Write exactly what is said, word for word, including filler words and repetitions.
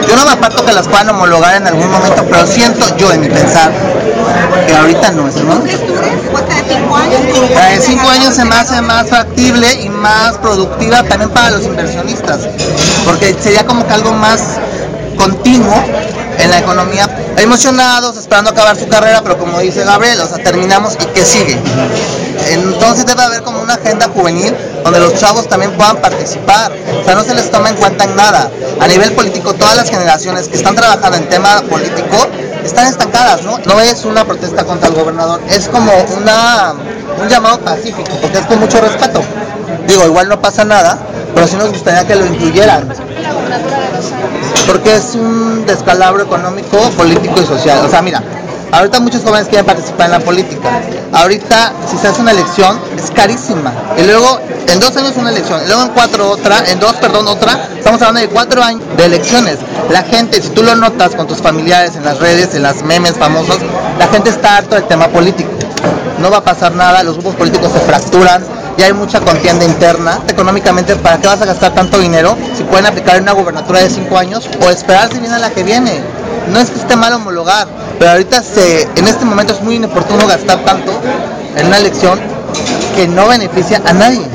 Yo no me aparto que las puedan homologar en algún momento, pero siento yo en mi pensar que ahorita no es el momento. Cada cinco años. Cada cinco años se me hace más factible y más productiva también para los inversionistas, porque sería como que algo más continuo en la economía, emocionados, esperando acabar su carrera, pero como dice Gabriel, o sea, terminamos y ¿qué sigue? Entonces debe haber como una agenda juvenil donde los chavos también puedan participar, o sea, no se les toma en cuenta en nada. A nivel político, todas las generaciones que están trabajando en tema político están estancadas, ¿no? No es una protesta contra el gobernador, es como una, un llamado pacífico, porque es con mucho respeto. Digo, igual no pasa nada, pero sí nos gustaría que lo incluyeran, porque es un descalabro económico, político y social. O sea, mira, ahorita muchos jóvenes quieren participar en la política. Ahorita, si se hace una elección, es carísima. Y luego, en dos años una elección, y luego en cuatro otra, en dos, perdón, otra. Estamos hablando de cuatro años de elecciones. La gente, si tú lo notas con tus familiares, en las redes, en las memes famosos, la gente está harto del tema político. No va a pasar nada, los grupos políticos se fracturan, ya hay mucha contienda interna. Económicamente, ¿para qué vas a gastar tanto dinero si pueden aplicar en una gubernatura de cinco años o esperarse bien a la que viene? No es que esté mal homologar, pero ahorita se, en este momento es muy inoportuno gastar tanto en una elección que no beneficia a nadie.